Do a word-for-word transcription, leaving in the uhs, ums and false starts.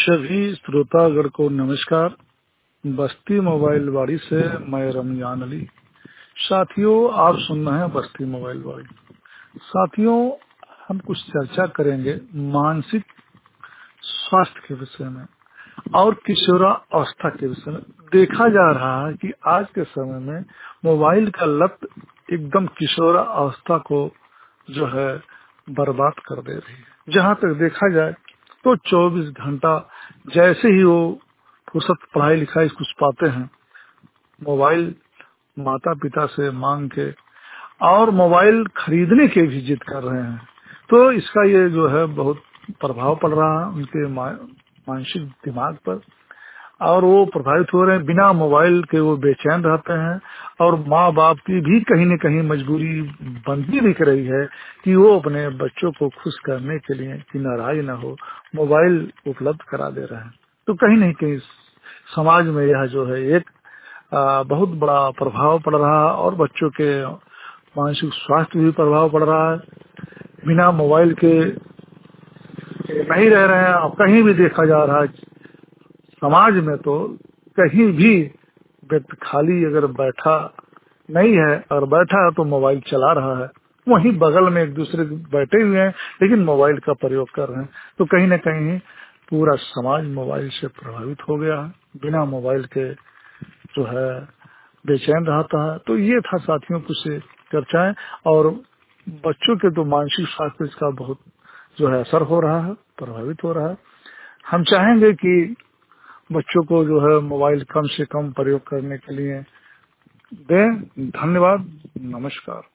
सभी श्रोतागण को नमस्कार। बस्ती मोबाइल वाड़ी से मैं रमजान अली। साथियों, आप सुन रहे हैं बस्ती मोबाइल वाड़ी। साथियों, हम कुछ चर्चा करेंगे मानसिक स्वास्थ्य के विषय में और किशोरावस्था के विषय में। देखा जा रहा है कि आज के समय में मोबाइल का लत एकदम किशोरावस्था को जो है बर्बाद कर दे रही है। जहाँ तक देखा जाए तो चौबीस घंटा जैसे ही वो फुर्सत पढ़ाई लिखाई कुछ पाते हैं, मोबाइल माता पिता से मांग के और मोबाइल खरीदने के भी जिद कर रहे हैं। तो इसका ये जो है बहुत प्रभाव पड़ रहा है उनके मानसिक दिमाग पर और वो प्रभावित हो रहे हैं। बिना मोबाइल के वो बेचैन रहते हैं और माँ बाप की भी कहीं न कहीं मजबूरी बनती दिख रही है कि वो अपने बच्चों को खुश करने के लिए कि नाराज न हो मोबाइल उपलब्ध करा दे रहे हैं। तो कहीं न कहीं समाज में यह जो है एक आ, बहुत बड़ा प्रभाव पड़ रहा है और बच्चों के मानसिक स्वास्थ्य भी प्रभाव पड़ रहा है। बिना मोबाइल के नहीं रह रहे हैं। और कहीं भी देखा जा रहा है समाज में तो कहीं भी व्यक्ति खाली अगर बैठा नहीं है, अगर बैठा है तो मोबाइल चला रहा है। वहीं बगल में एक दूसरे बैठे हुए हैं लेकिन मोबाइल का प्रयोग कर रहे हैं। तो कहीं न कहीं पूरा समाज मोबाइल से प्रभावित हो गया है। बिना मोबाइल के जो है बेचैन रहता है। तो ये था साथियों कुछ चर्चाएं। और बच्चों के तो मानसिक स्वास्थ्य का बहुत जो है असर हो रहा है, प्रभावित हो रहा है। हम चाहेंगे कि बच्चों को जो है मोबाइल कम से कम प्रयोग करने के लिए दें। धन्यवाद, नमस्कार।